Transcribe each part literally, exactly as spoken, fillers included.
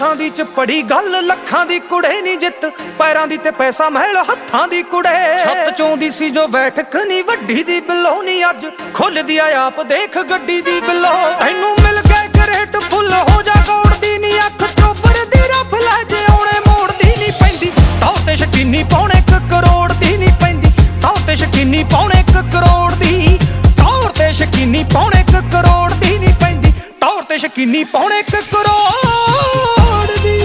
ਦਸਾਂ ਦੀ ਚ ਪੜੀ ਗੱਲ ਲੱਖਾਂ ਦੀ ਕੁੜੇ ਨੀ ਜਿੱਤ ਪੈਰਾਂ ਦੀ ਤੇ ਪੈਸਾ ਮਹਿਲ ਹੱਥਾਂ ਦੀ ਕੁੜੇ। ਛੱਤ ਚੋਂਦੀ ਸੀ ਜੋ ਬੈਠਕ ਨੀ ਵੱਡੀ ਦੀ ਬਿੱਲੋ ਨੀ ਅੱਜ ਖੁੱਲਦੀ ਆ ਆਪ ਦੇਖ ਗੱਡੀ ਦੀ ਬਿੱਲੋ। ਤੈਨੂੰ ਮਿਲ ਗਏ ਗਰੇਟ ਫੁੱਲ ਹੋ ਜਾ ਗੌੜਦੀ ਨੀ ਅੱਖ ਚੋਬਰ ਦੀ ਰਫ ਲੈ ਜੇ ਆਉਣੇ ਮੋੜਦੀ ਨੀ ਪੈਂਦੀ ਤਾਂ ਤੇ ਸ਼ਕੀਨੀ ਪੌਣੇ ਇੱਕ ਕਰੋੜ ਦੀ ਨੀ ਪੈਂਦੀ ਤਾਂ ਤੇ ਸ਼ਕੀਨੀ ਪੌਣੇ ਇੱਕ ਕਰੋੜ ਦੀ ਤੌਰ ਤੇ ਸ਼ਕੀਨੀ ਪੌਣੇ ਇੱਕ ਕਰੋੜ ਦੀ ਨੀ ਪੈਂਦੀ ਤੌਰ ਤੇ ਸ਼ਕੀਨੀ ਪੌਣੇ ਇੱਕ ਕਰੋੜ ਦੀ।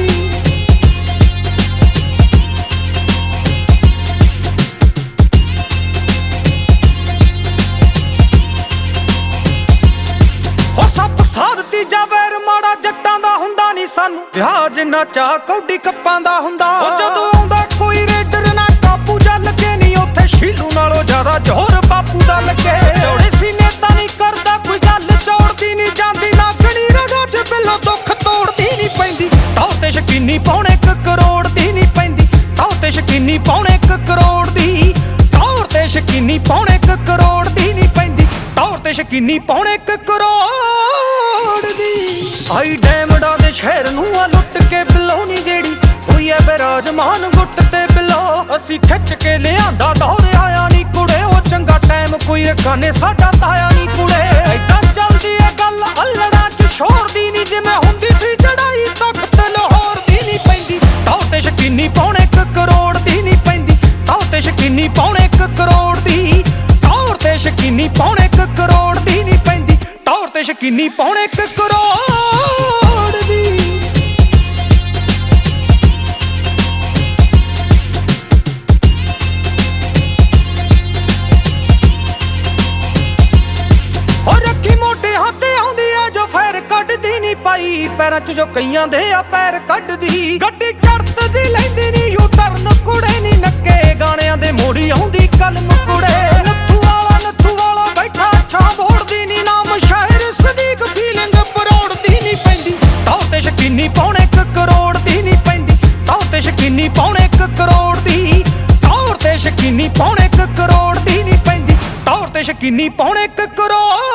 ਹੋ ਸੱਪ ਸਾਧਤੀ ਜਾਵੇਰ ਮਾੜਾ ਜੱਟਾਂ ਦਾ ਹੁੰਦਾ ਨੀ ਸਾਨੂੰ ਵਿਆਹ ਜਿੰਨਾ ਚਾਹ ਕੌਡੀ ਕੱਪਾਂ ਦਾ ਹੁੰਦਾ। ਉਹ ਜਦੋਂ ਆਉਂਦਾ ਕੋਈ ਰੇਡਰ ਨਾ ਕਾਬੂ ਜਲ ਕੇ ਨੀ ਉੱਥੇ ਸ਼ੀਲੂ ਨਾਲੋਂ ਜ਼ਿਆਦਾ ਜ਼ੋਰ ਬਾਪੂ ਦਾ ਲੱਗੇ। ਚੌੜੇ ਸੀਨੇ ਤਾਂ ਨਹੀਂ ਕਰਦਾ ਕੋਈ ਗੱਲ ਚੌੜਦੀ ਨੀ ਜਾਂਦੀ ਨਾਗਣੀ ਰਗਾਂ ਚ ਬਿੱਲੋ ਦੁੱਖ ਤੋੜਦੀ ਨੀ ਪੈਂਦੀ ਤਾਂ ਤੇ ਸ਼ਕੀਨੀ ਪੌਣੇ ਇੱਕ ਕਰੋੜ ਦੀ ਨੀ ਪੈਂਦੀ ਤਾਂ ਤੇ ਸ਼ਕੀਨੀ ਪੌਣੇ ਇੱਕ ਕਰੋੜ ਦੀ ਤੌਰ ਤੇ ਸ਼ਕੀਨੀ ਪੌਣੇ ਇੱਕ ਕਰੋੜ ਦੀ ਨੀ ਪੈਂਦੀ ਤੌਰ ਤੇ ਸ਼ਕੀਨੀ ਪੌਣੇ ਇੱਕ ਕਰੋੜ ਦੀ। ਆਈ ਡੈਮੜਾ ਦੇ ਸ਼ਹਿਰ ਨੂੰ ਆ ਲੁੱਟ ਕੇ ਬਿੱਲੋ ਨੀ ਜਿਹੜੀ ਹੋਈ ਐ ਬੇਰਾਜਮਾਨ ਗੁੱਟ ਤੇ ਬਿੱਲੋ। ਅਸੀਂ ਖਿੱਚ ਕੇ ਲਿਆਂਦਾ ਦੌਰ ਆਇਆ ਨੀ ਕੁੜੇ ਉਹ ਚੰਗਾ ਟਾਈਮ ਕੋਈ ਰਕਾਨੇ ਸਾਡਾ ਤਾਇਆ ਨੀ ਕੁੜੇ। ਏਦਾਂ ਚੱਲਦੀ ਐ ਗੱਲ ਅਲੜਾਂ ਚ ਛੋੜਦੀ ਨੀ ਜਿਵੇਂ ਹੁੰਦੀ ਸੀ ਚੜਾਈ ਤਖਤ ਲਾਹੌਰ ਦੀ ਨੀ ਪੈਂਦੀ ਤਾਂ ਤੇ ਸ਼ਕੀਨੀ ਪੌਣੇ ਇੱਕ ਕਰੋੜ ਦੀ ਨੀ ਪੈਂਦੀ ਤਾਂ ਤੇ ਸ਼ਕੀਨੀ ਪੌਣੇ ਇੱਕ ਕਰੋੜ ਦੀ ਤੌਰ ਤੇ ਸ਼ਕੀਨੀ ਪੌਣੇ ਇੱਕ ਕਰੋੜ ਦੀ ਨੀ ਪੈਂਦੀ ਤੌਰ ਤੇ ਸ਼ਕੀਨੀ ਪੌਣੇ ਇੱਕ ਕਰੋੜ ਦੀ। ਹੋ ਰੱਖੀ ਮੋਢੇ ਹੱਥ ਆਉਂਦੀ ਐ ਜੋ ਫੈਰ ਕੱਢਦੀ ਨੀ ਪਾਈ ਪੈਰਾਂ ਚ ਜੋ ਕਈਆਂ ਦੇ ਆ ਪੈਰ ਕੱਢਦੀ ਗੱਡੀ ਚੜਤ ਦੀ ਲੈਂਦੀ ਨੀ ਯੂ ਟਰਨ ਕੁੜੇ ਨੀ ਨੱਕੇ ਗਾਣਿਆਂ ਦੇ ਮੋੜੀ ਆਉਂਦੀ ਕਲਮ ਕੁੜੇ। ਨੱਥੂ ਵਾਲਾ ਨੱਥੂ ਵਾਲਾ ਬੈਠਾ ਛਾਂ ਬੋੜਦੀ ਨੀ ਨਾਮ ਸ਼ਾਇਰ ਸਦੀਕ ਫੀਲਿੰਗ ਪਰੋੜਦੀ ਨੀ ਪੈਂਦੀ ਤਾਂ ਤੇ ਸ਼ਕੀਨੀ ਪੌਣੇ ਇੱਕ ਕਰੋੜ ਦੀ ਨੀ ਪੈਂਦੀ ਤਾਂ ਤੇ ਸ਼ਕੀਨੀ ਪੌਣੇ ਇੱਕ ਕਰੋੜ ਦੀ ਤੌਰ ਤੇ ਸ਼ਕੀਨੀ ਪੌਣੇ ਇੱਕ ਕਰੋੜ ਦੀ ਨੀ ਪੈਂਦੀ ਤੌਰ ਤੇ ਸ਼ਕੀਨੀ ਪੌਣੇ ਇੱਕ ਕਰੋੜ